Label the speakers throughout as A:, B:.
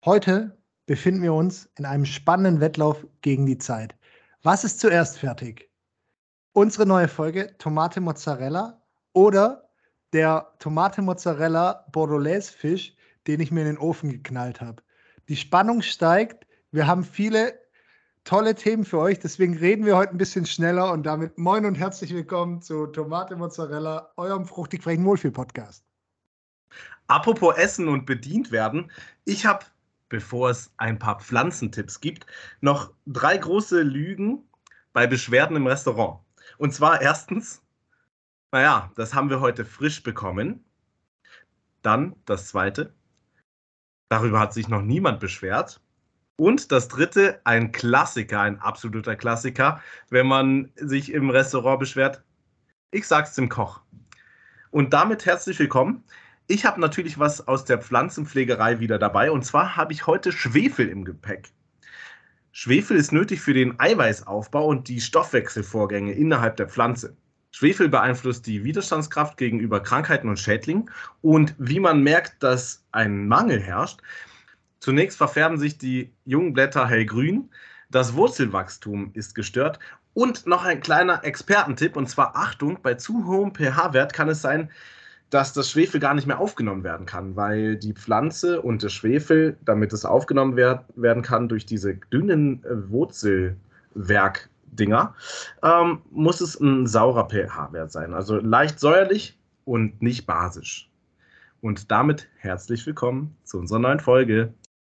A: Heute befinden wir uns in einem spannenden Wettlauf gegen die Zeit. Was ist zuerst fertig? Unsere neue Folge Tomate Mozzarella oder der Tomate Mozzarella Bordelaise Fisch, den ich mir in den Ofen geknallt habe. Die Spannung steigt. Wir haben viele tolle Themen für euch, deswegen reden wir heute ein bisschen schneller und damit moin und herzlich willkommen zu Tomate Mozzarella, eurem fruchtig frechen Wohlfühl-Podcast.
B: Apropos Essen und bedient werden, ich habe, bevor es ein paar Pflanzentipps gibt, noch 3 große Lügen bei Beschwerden im Restaurant. Und zwar erstens, das haben wir heute frisch bekommen. Dann das zweite, darüber hat sich noch niemand beschwert. Und das dritte, ein Klassiker, ein absoluter Klassiker, wenn man sich im Restaurant beschwert, ich sag's dem Koch. Und damit herzlich willkommen. Ich habe natürlich was aus der Pflanzenpflegerei wieder dabei, und zwar habe ich heute Schwefel im Gepäck. Schwefel ist nötig für den Eiweißaufbau und die Stoffwechselvorgänge innerhalb der Pflanze. Schwefel beeinflusst die Widerstandskraft gegenüber Krankheiten und Schädlingen, und wie man merkt, dass ein Mangel herrscht, zunächst verfärben sich die jungen Blätter hellgrün, das Wurzelwachstum ist gestört und noch ein kleiner Expertentipp, und zwar Achtung, bei zu hohem pH-Wert kann es sein, dass das Schwefel gar nicht mehr aufgenommen werden kann, weil die Pflanze und das Schwefel, damit es aufgenommen werden kann durch diese dünnen Wurzelwerkdinger, muss es ein saurer pH-Wert sein, also leicht säuerlich und nicht basisch. Und damit herzlich willkommen zu unserer neuen Folge.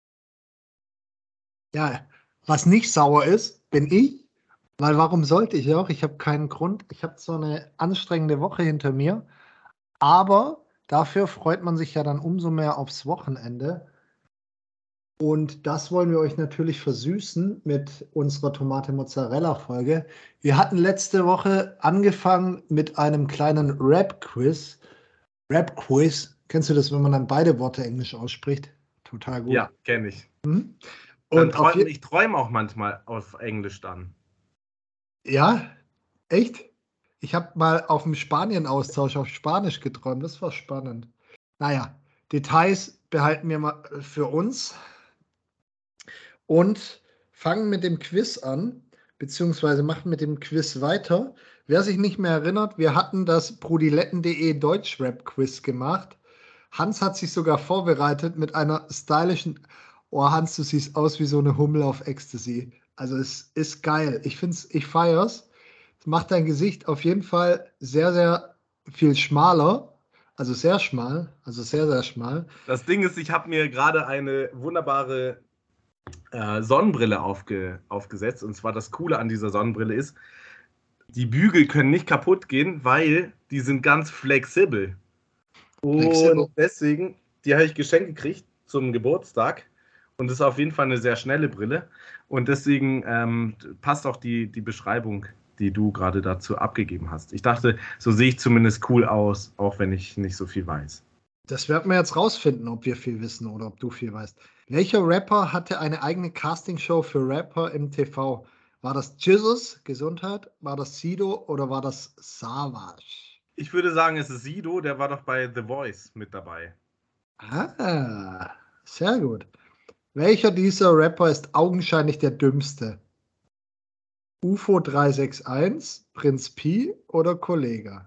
A: Ja, was nicht sauer ist, bin ich, weil warum sollte ich auch? Ich habe keinen Grund. Ich habe so eine anstrengende Woche hinter mir, aber dafür freut man sich ja dann umso mehr aufs Wochenende. Und das wollen wir euch natürlich versüßen mit unserer Tomate-Mozzarella-Folge. Wir hatten letzte Woche angefangen mit einem kleinen Rap-Quiz. Rap-Quiz, kennst du das, wenn man dann beide Worte Englisch ausspricht? Total gut.
B: Ja, kenne ich.
A: Mhm.
B: Und ich träume auch manchmal auf Englisch dann.
A: Ja, echt? Ich habe mal auf dem Spanien-Austausch auf Spanisch geträumt. Das war spannend. Naja, Details behalten wir mal für uns und fangen mit dem Quiz an, beziehungsweise machen mit dem Quiz weiter. Wer sich nicht mehr erinnert, wir hatten das Brudiletten.de Deutschrap-Quiz gemacht. Hans hat sich sogar vorbereitet mit einer stylischen... Oh, Hans, du siehst aus wie so eine Hummel auf Ecstasy. Also es ist geil. Ich feier's. Es macht dein Gesicht auf jeden Fall sehr, sehr viel schmaler. Also sehr schmal. Also sehr, sehr schmal.
B: Das Ding ist, ich habe mir gerade eine wunderbare Sonnenbrille aufgesetzt. Und zwar das Coole an dieser Sonnenbrille ist, die Bügel können nicht kaputt gehen, weil die sind ganz flexibel. Und deswegen, die habe ich geschenkt gekriegt zum Geburtstag. Und das ist auf jeden Fall eine sehr schnelle Brille. Und deswegen passt auch die Beschreibung, die du gerade dazu abgegeben hast. Ich dachte, so sehe ich zumindest cool aus, auch wenn ich nicht so viel weiß.
A: Das werden wir jetzt rausfinden, ob wir viel wissen oder ob du viel weißt. Welcher Rapper hatte eine eigene Castingshow für Rapper im TV? War das Jesus, Gesundheit? War das Sido oder war das Savage?
B: Ich würde sagen, es ist Sido, der war doch bei The Voice mit dabei.
A: Ah, sehr gut. Welcher dieser Rapper ist augenscheinlich der dümmste? UFO 361, Prinz Pi oder Kollega?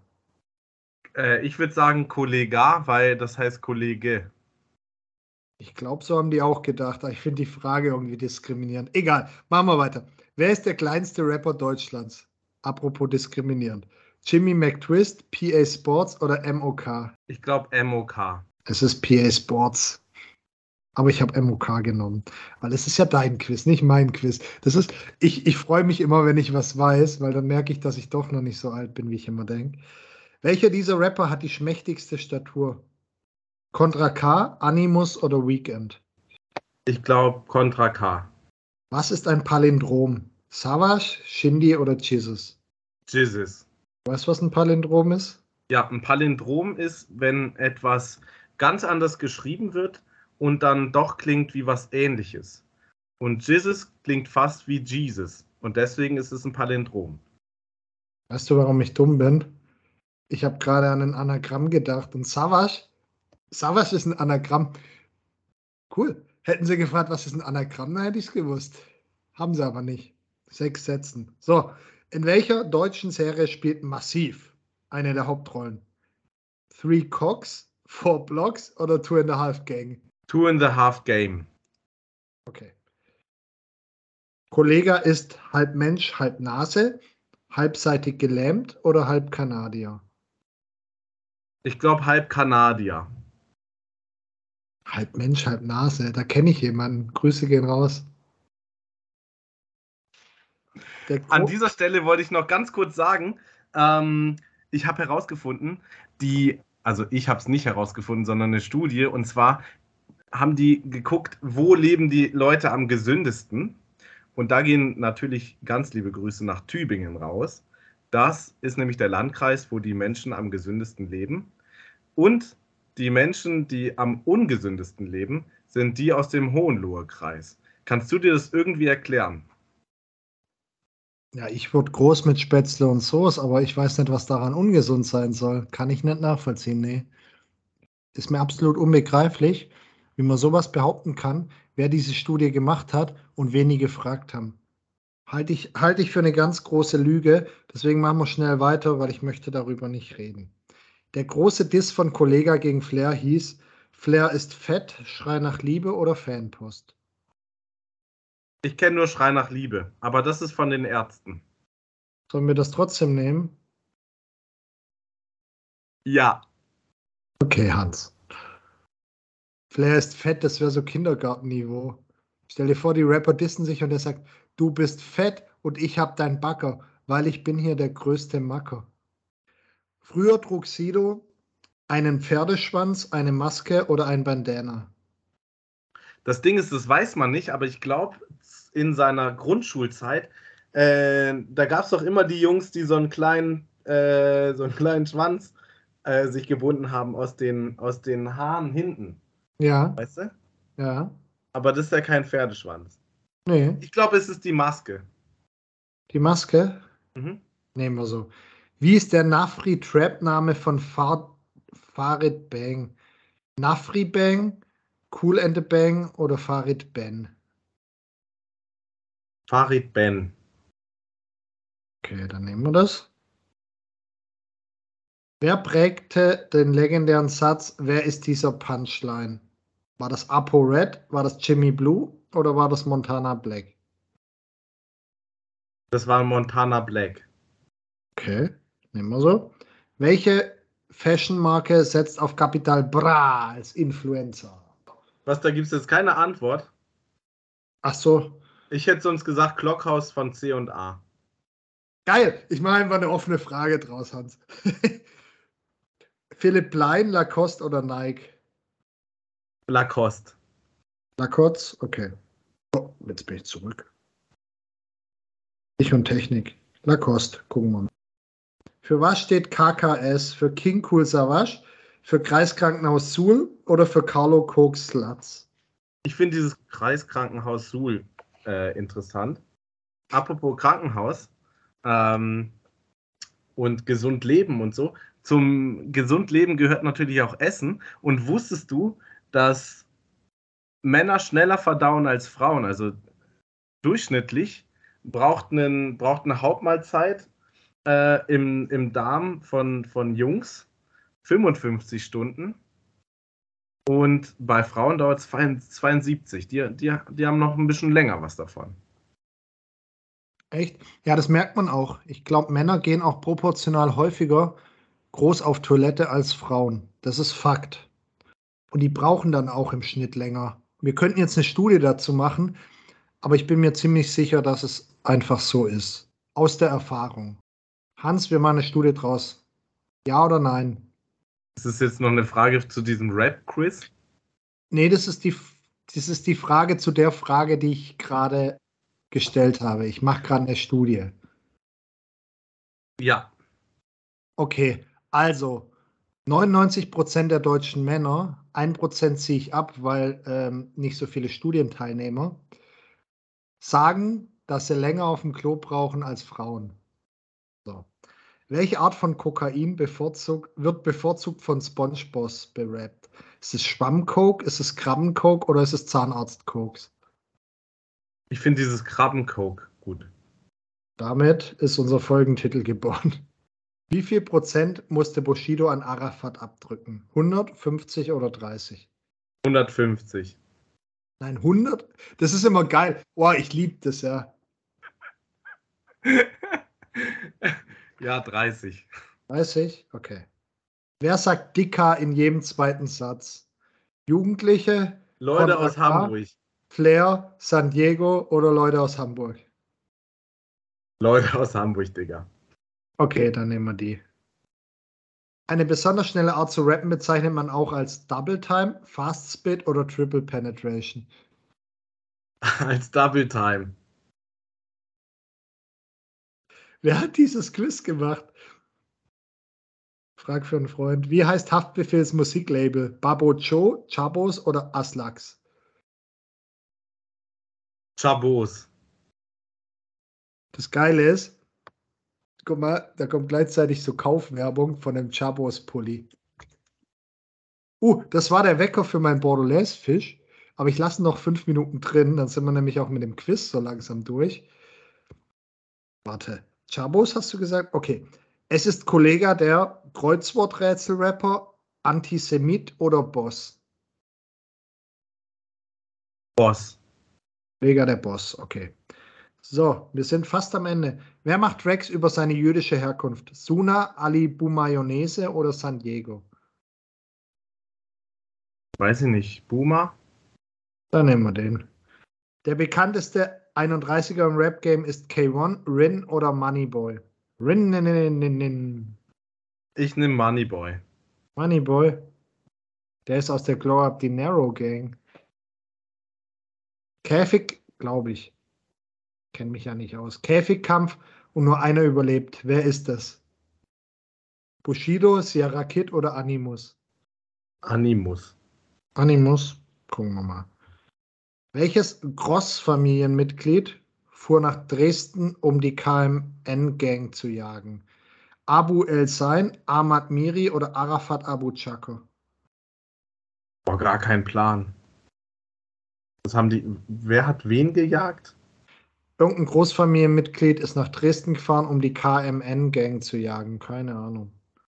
B: Ich würde sagen Kollega, weil das heißt Kollege.
A: Ich glaube, so haben die auch gedacht. Ich finde die Frage irgendwie diskriminierend. Egal, machen wir weiter. Wer ist der kleinste Rapper Deutschlands? Apropos diskriminierend. Jimmy McTwist, PA Sports oder MOK?
B: Ich glaube MOK.
A: Es ist PA Sports. Aber ich habe MOK genommen, weil es ist ja dein Quiz, nicht mein Quiz. Ich freue mich immer, wenn ich was weiß, weil dann merke ich, dass ich doch noch nicht so alt bin, wie ich immer denke. Welcher dieser Rapper hat die schmächtigste Statur? Contra K, Animus oder Weekend?
B: Ich glaube Contra K.
A: Was ist ein Palindrom? Savage, Shindy oder Jesus?
B: Jesus.
A: Weißt du, was ein Palindrom ist?
B: Ja, ein Palindrom ist, wenn etwas ganz anders geschrieben wird und dann doch klingt wie was Ähnliches. Und Jesus klingt fast wie Jesus. Und deswegen ist es ein Palindrom.
A: Weißt du, warum ich dumm bin? Ich habe gerade an ein Anagramm gedacht. Und Savage ist ein Anagramm. Cool. Hätten sie gefragt, was ist ein Anagramm, dann hätte ich es gewusst. Haben sie aber nicht. 6 Sätzen. So, in welcher deutschen Serie spielt Massiv eine der Hauptrollen? Three Cocks, Four Blocks oder Two and a Half Gang?
B: 2.5 Game.
A: Okay. Kollega ist halb Mensch, halb Nase, halbseitig gelähmt oder halb Kanadier?
B: Ich glaube halb Kanadier.
A: Halb Mensch, halb Nase. Da kenne ich jemanden. Grüße gehen raus.
B: An dieser Stelle wollte ich noch ganz kurz sagen, ich habe herausgefunden, also ich habe es nicht herausgefunden, sondern eine Studie, und zwar haben die geguckt, wo leben die Leute am gesündesten. Und da gehen natürlich ganz liebe Grüße nach Tübingen raus. Das ist nämlich der Landkreis, wo die Menschen am gesündesten leben. Und die Menschen, die am ungesündesten leben, sind die aus dem Hohenlohe-Kreis. Kannst du dir das irgendwie erklären?
A: Ja, ich wurde groß mit Spätzle und Soße, aber ich weiß nicht, was daran ungesund sein soll. Kann ich nicht nachvollziehen, nee. Ist mir absolut unbegreiflich, wie man sowas behaupten kann, wer diese Studie gemacht hat und wen die gefragt haben. Halte ich für eine ganz große Lüge. Deswegen machen wir schnell weiter, weil ich möchte darüber nicht reden. Der große Diss von Kollega gegen Flair hieß: Flair ist fett, Schrei nach Liebe oder Fanpost?
B: Ich kenne nur Schrei nach Liebe, aber das ist von den Ärzten.
A: Sollen wir das trotzdem nehmen?
B: Ja.
A: Okay, Hans. Flair ist fett, das wäre so Kindergartenniveau. Stell dir vor, die Rapper dissen sich und er sagt, du bist fett und ich hab dein Backer, weil ich bin hier der größte Macker. Früher trug Sido einen Pferdeschwanz, eine Maske oder ein Bandana.
B: Das Ding ist, das weiß man nicht, aber ich glaube, in seiner Grundschulzeit, da gab es doch immer die Jungs, die so einen kleinen Schwanz sich gebunden haben aus den Haaren hinten.
A: Ja,
B: Weißt du?
A: ja,
B: Aber das ist ja kein Pferdeschwanz.
A: nee,
B: Ich glaube, es ist die Maske.
A: die Maske
B: Mhm.
A: nehmen wir so. Wie ist der Nafri-Trap-Name von Farid Bang? Nafri Bang, Cool and the Bang oder Farid Ben?
B: Farid Ben.
A: Okay, dann nehmen wir das. Wer prägte den legendären Satz, wer ist dieser Punchline? War das Apo Red, war das Jimmy Blue oder war das Montana Black?
B: Das war Montana Black.
A: Okay, nehmen wir so. Welche Fashion-Marke setzt auf Capital Bra als Influencer?
B: Was, da gibt es jetzt keine Antwort?
A: Ach so,
B: Ich hätte sonst gesagt Clockhouse von C&A.
A: geil. Ich mache einfach eine offene Frage draus, Hans. Philipp Plein, Lacoste oder Nike?
B: Lacoste.
A: Lacoste, okay. Oh, jetzt bin ich zurück. Ich und Technik. Lacoste, gucken wir mal. Für was steht KKS? Für King Cool Savage, für Kreiskrankenhaus Suhl oder für Carlo Koks Slatz?
B: Ich finde dieses Kreiskrankenhaus Suhl interessant. Apropos Krankenhaus und gesund leben und so. Zum gesund leben gehört natürlich auch Essen. Und wusstest du, dass Männer schneller verdauen als Frauen? Also durchschnittlich braucht eine Hauptmahlzeit im Darm von Jungs 55 Stunden. Und bei Frauen dauert es 72. Die haben noch ein bisschen länger was davon.
A: Echt? Ja, das merkt man auch. Ich glaube, Männer gehen auch proportional häufiger groß auf Toilette als Frauen. Das ist Fakt. Und die brauchen dann auch im Schnitt länger. Wir könnten jetzt eine Studie dazu machen, aber ich bin mir ziemlich sicher, dass es einfach so ist. Aus der Erfahrung. Hans, wir machen eine Studie draus. Ja oder nein?
B: Das ist jetzt noch eine Frage zu diesem Rap-Quiz.
A: Nee, das ist die Frage zu der Frage, die ich gerade gestellt habe. Ich mache gerade eine Studie.
B: Ja.
A: Okay, also 99% der deutschen Männer, 1% ziehe ich ab, weil nicht so viele Studienteilnehmer, sagen, dass sie länger auf dem Klo brauchen als Frauen. So. Welche Art von Kokain wird bevorzugt von SpongeBob berappt? Ist es Schwammcoke, ist es Krabbencoke oder ist es Zahnarztkoks?
B: Ich finde dieses Krabbencoke gut.
A: Damit ist unser Folgentitel geboren. Wie viel Prozent musste Bushido an Arafat abdrücken? 100, 50 oder 30?
B: 150.
A: Nein, 100? Das ist immer geil. Boah, ich liebe das, ja.
B: Ja, 30.
A: 30? Okay. Wer sagt Dicker in jedem zweiten Satz? Jugendliche,
B: Leute
A: Contra
B: aus
A: K,
B: Hamburg.
A: Flair, San Diego oder Leute aus Hamburg?
B: Leute aus Hamburg, Digga.
A: Okay, dann nehmen wir die. Eine besonders schnelle Art zu rappen bezeichnet man auch als Double Time, Fast Spit oder Triple Penetration.
B: Als Double Time.
A: Wer hat dieses Quiz gemacht? Frag für einen Freund. Wie heißt Haftbefehls Musiklabel? Babo Joe, Chabos oder Aslax?
B: Chabos.
A: Das Geile ist, guck mal, da kommt gleichzeitig so Kaufwerbung von einem Chabos-Pulli. Das war der Wecker für meinen Bordelaise-Fisch. Aber ich lasse noch 5 Minuten drin, dann sind wir nämlich auch mit dem Quiz so langsam durch. Warte, Chabos hast du gesagt? Okay. Es ist Kollega der Kreuzworträtsel-Rapper, Antisemit oder Boss?
B: Boss.
A: Kollega der Boss, okay. So, wir sind fast am Ende. Wer macht Tracks über seine jüdische Herkunft? Suna, Ali Mayonnaise oder San Diego?
B: Weiß ich nicht. Boomer?
A: Dann nehmen wir den. Der bekannteste 31er im Rap-Game ist K1, Rin oder Moneyboy? Rin.
B: Ich nehme Moneyboy.
A: Moneyboy. Der ist aus der Glow Up Dinero Gang. Käfig, glaube ich. Kenne mich ja nicht aus. Käfigkampf und nur einer überlebt. Wer ist das? Bushido, Sierra Kid oder Animus?
B: Animus.
A: Animus. Gucken wir mal. Welches Gross-Familienmitglied fuhr nach Dresden, um die KMN-Gang zu jagen? Abu El-Sein, Ahmad Miri oder Arafat Abu Chako?
B: Boah, gar kein Plan. Was haben die. Wer hat wen gejagt?
A: Irgendein Großfamilienmitglied ist nach Dresden gefahren, um die KMN-Gang zu jagen. Keine Ahnung.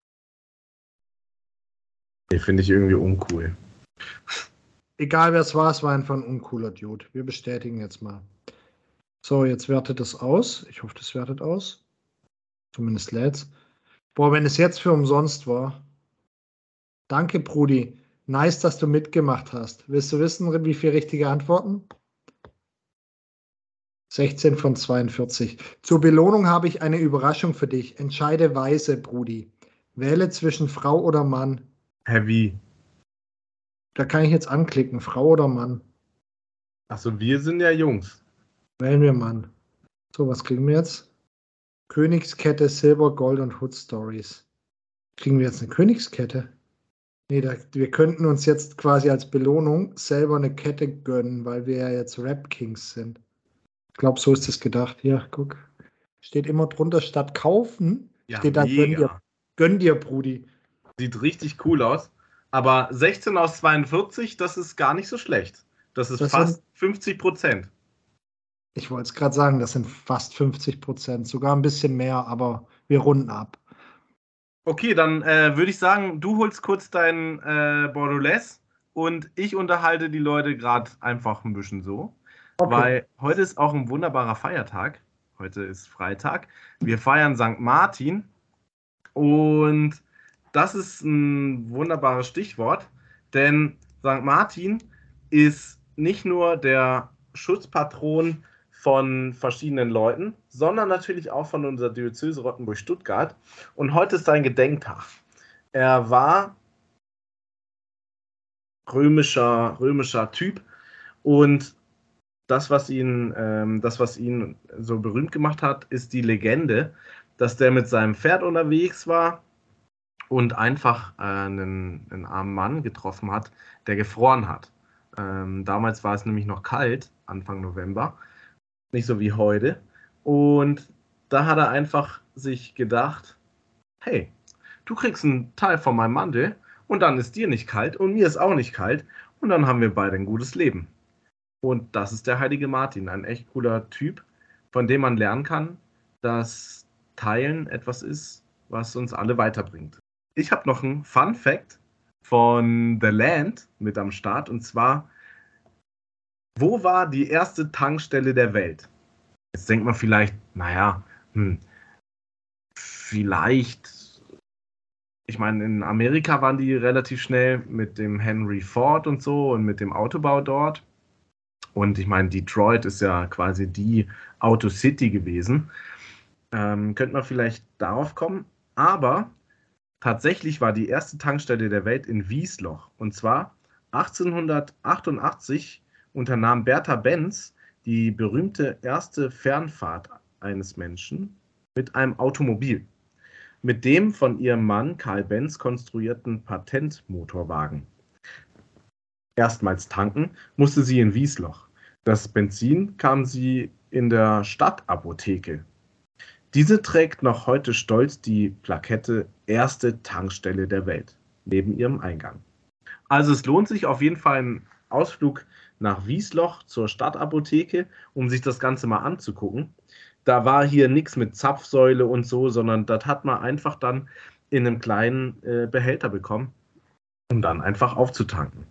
B: Nee, finde ich irgendwie uncool.
A: Egal wer es war einfach ein uncooler Dude. Wir bestätigen jetzt mal. So, jetzt wertet es aus. Ich hoffe, das wertet aus. Zumindest lädt's. Boah, wenn es jetzt für umsonst war. Danke, Brudi. Nice, dass du mitgemacht hast. Willst du wissen, wie viele richtige Antworten? 16 von 42. Zur Belohnung habe ich eine Überraschung für dich. Entscheide weise, Brudi. Wähle zwischen Frau oder Mann.
B: Heavy.
A: Da kann ich jetzt anklicken, Frau oder Mann.
B: Achso, wir sind ja Jungs.
A: Wählen wir Mann. So, was kriegen wir jetzt? Königskette, Silber, Gold und Hood Stories. Kriegen wir jetzt eine Königskette? Nee, wir könnten uns jetzt quasi als Belohnung selber eine Kette gönnen, weil wir ja jetzt Rap Kings sind. Ich glaube, so ist es gedacht. Hier, guck. Steht immer drunter, statt kaufen,
B: Ja,
A: steht da
B: mega.
A: Gönn dir, Brudi.
B: Sieht richtig cool aus. Aber 16 aus 42, das ist gar nicht so schlecht. Das ist fast 50%.
A: Ich wollte es gerade sagen, das sind fast 50%, sogar ein bisschen mehr, aber wir runden ab.
B: Okay, dann würde ich sagen, du holst kurz dein Bordelaise und ich unterhalte die Leute gerade einfach ein bisschen so.
A: Okay.
B: Weil heute ist auch ein wunderbarer Feiertag. Heute ist Freitag. Wir feiern St. Martin und das ist ein wunderbares Stichwort, denn St. Martin ist nicht nur der Schutzpatron von verschiedenen Leuten, sondern natürlich auch von unserer Diözese Rottenburg-Stuttgart. Und heute ist sein Gedenktag. Er war römischer Typ und das, was ihn so berühmt gemacht hat, ist die Legende, dass der mit seinem Pferd unterwegs war und einfach einen armen Mann getroffen hat, der gefroren hat. Damals war es nämlich noch kalt, Anfang November, nicht so wie heute. Und da hat er einfach sich gedacht, hey, du kriegst einen Teil von meinem Mantel Und dann ist dir nicht kalt und mir ist auch nicht kalt. Und dann haben wir beide ein gutes Leben. Und das ist der heilige Martin, ein echt cooler Typ, von dem man lernen kann, dass Teilen etwas ist, was uns alle weiterbringt. Ich habe noch einen Fun Fact von The Land mit am Start. Und zwar, wo war die erste Tankstelle der Welt? Jetzt denkt man vielleicht, naja, vielleicht, ich meine, in Amerika waren die relativ schnell mit dem Henry Ford und so und mit dem Autobau dort. Und ich meine, Detroit ist ja quasi die Auto-City gewesen. Könnte man vielleicht darauf kommen. Aber tatsächlich war die erste Tankstelle der Welt in Wiesloch. Und zwar 1888 unternahm Bertha Benz die berühmte erste Fernfahrt eines Menschen mit einem Automobil. Mit dem von ihrem Mann Karl Benz konstruierten Patentmotorwagen. Erstmals tanken musste sie in Wiesloch. Das Benzin kam sie in der Stadtapotheke. Diese trägt noch heute stolz die Plakette Erste Tankstelle der Welt neben ihrem Eingang. Also es lohnt sich auf jeden Fall ein Ausflug nach Wiesloch zur Stadtapotheke, um sich das Ganze mal anzugucken. Da war hier nichts mit Zapfsäule und so, sondern das hat man einfach dann in einem kleinen Behälter bekommen, um dann einfach aufzutanken.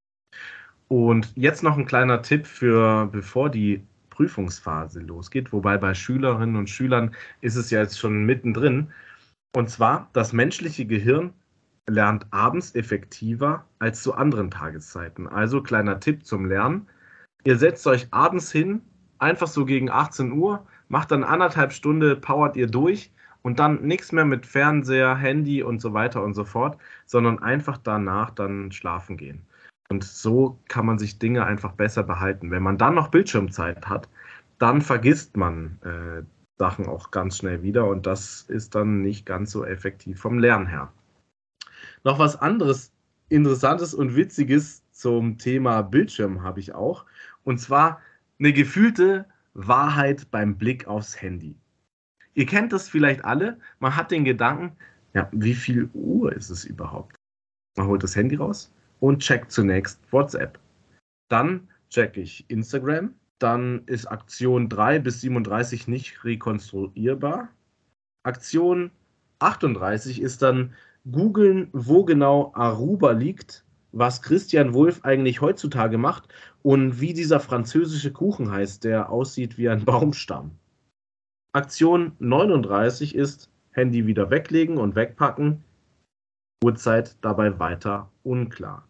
B: Und jetzt noch ein kleiner Tipp für bevor die Prüfungsphase losgeht, wobei bei Schülerinnen und Schülern ist es ja jetzt schon mittendrin. Und zwar, das menschliche Gehirn lernt abends effektiver als zu anderen Tageszeiten. Also kleiner Tipp zum Lernen. Ihr setzt euch abends hin, einfach so gegen 18 Uhr, macht dann 1,5 Stunden, powert ihr durch und dann nichts mehr mit Fernseher, Handy und so weiter und so fort, sondern einfach danach dann schlafen gehen. Und so kann man sich Dinge einfach besser behalten. Wenn man dann noch Bildschirmzeit hat, dann vergisst man Sachen auch ganz schnell wieder und das ist dann nicht ganz so effektiv vom Lernen her. Noch was anderes Interessantes und Witziges zum Thema Bildschirm habe ich auch. Und zwar eine gefühlte Wahrheit beim Blick aufs Handy. Ihr kennt das vielleicht alle. Man hat den Gedanken, ja, wie viel Uhr ist es überhaupt? Man holt das Handy raus und checkt zunächst WhatsApp. Dann checke ich Instagram. Dann ist Aktion 3 bis 37 nicht rekonstruierbar. Aktion 38 ist dann googeln, wo genau Aruba liegt, was Christian Wulff eigentlich heutzutage macht und wie dieser französische Kuchen heißt, der aussieht wie ein Baumstamm. Aktion 39 ist Handy wieder weglegen und wegpacken. Uhrzeit dabei weiter unklar.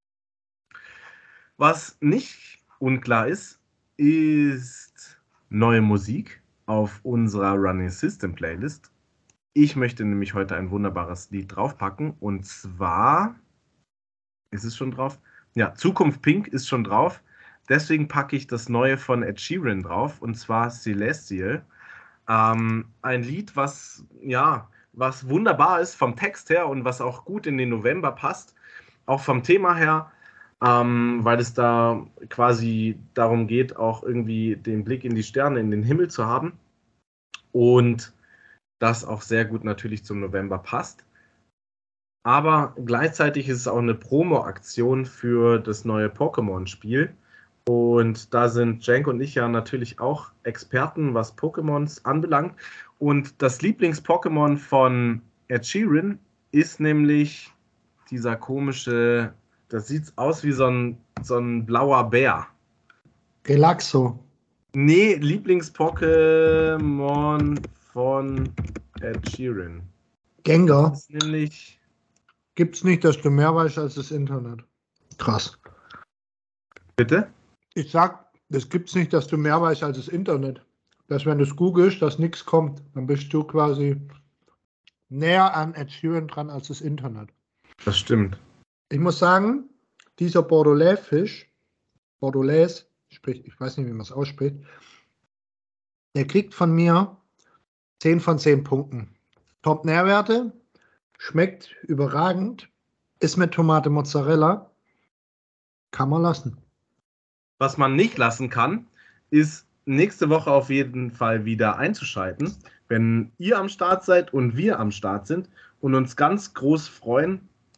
B: Was nicht unklar ist, ist neue Musik auf unserer Running System Playlist. Ich möchte nämlich heute ein wunderbares Lied draufpacken und zwar, ist es schon drauf? Ja, Zukunft Pink ist schon drauf. Deswegen packe ich das neue von Ed Sheeran drauf und zwar Celestial. Ein Lied, was wunderbar ist vom Text her und was auch gut in den November passt, auch vom Thema her. Weil es da quasi darum geht, auch irgendwie den Blick in die Sterne, in den Himmel zu haben. Und das auch sehr gut natürlich zum November passt. Aber gleichzeitig ist es auch eine Promo-Aktion für das neue Pokémon-Spiel. Und da sind Cenk und ich ja natürlich auch Experten, was Pokémons anbelangt. Und das Lieblings-Pokémon von Ed Sheeran ist nämlich dieser komische, das sieht aus wie so ein blauer Bär.
A: Relaxo.
B: Nee, Lieblings-Pokémon von Ed Sheeran.
A: Gengar.
B: Das ist nämlich.
A: Gibt's nicht, dass du mehr weißt als das Internet. Krass.
B: Bitte?
A: Ich sag, das gibt's nicht, dass du mehr weißt als das Internet. Dass wenn du es googelst, dass nichts kommt, dann bist du quasi näher an Ed Sheeran dran als das Internet.
B: Das stimmt.
A: Ich muss sagen, dieser Bordelaise-Fisch, Bordelaise, ich weiß nicht, wie man es ausspricht, der kriegt von mir 10 von 10 Punkten. Top-Nährwerte, schmeckt überragend, ist mit Tomate Mozzarella, kann man lassen.
B: Was man nicht lassen kann, ist nächste Woche auf jeden Fall wieder einzuschalten, wenn ihr am Start seid und wir am Start sind und uns ganz groß freuen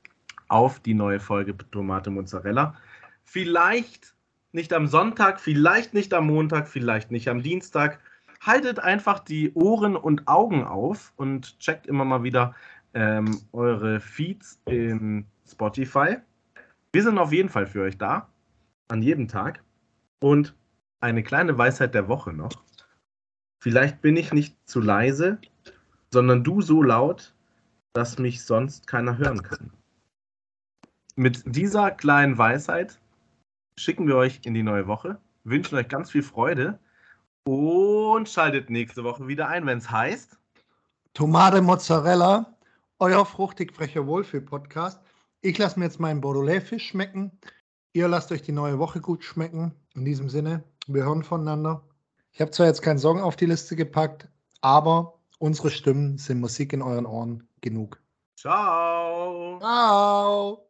B: auf die neue Folge Tomate Mozzarella. Vielleicht nicht am Sonntag, vielleicht nicht am Montag, vielleicht nicht am Dienstag. Haltet einfach die Ohren und Augen auf und checkt immer mal wieder eure Feeds in Spotify. Wir sind auf jeden Fall für euch da, an jedem Tag. Und eine kleine Weisheit der Woche noch. Vielleicht bin ich nicht zu leise, sondern du so laut, dass mich sonst keiner hören kann. Mit dieser kleinen Weisheit schicken wir euch in die neue Woche, wünschen euch ganz viel Freude und schaltet nächste Woche wieder ein, wenn es heißt
A: Tomate Mozzarella, euer fruchtig frecher Wohlfühl-Podcast. Ich lasse mir jetzt meinen Beaujolais-Fisch schmecken. Ihr lasst euch die neue Woche gut schmecken. In diesem Sinne, wir hören voneinander. Ich habe zwar jetzt keinen Song auf die Liste gepackt, aber unsere Stimmen sind Musik in euren Ohren genug.
B: Ciao!
A: Ciao!